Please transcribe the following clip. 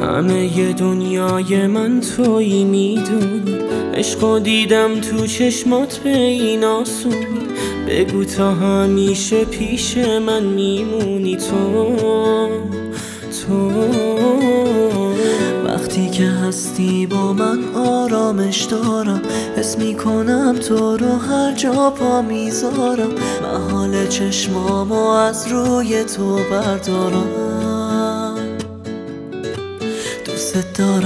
همه ی دنیای من تویی میدونی، عشقو دیدم تو چشمات به این آسونی. بگو تا همیشه پیش من میمونی تو وقتی که هستی با من آرامش دارم، حس میکنم تو رو هر جا پا میذارم. محال چشمامو از روی تو بردارم. دوست دارم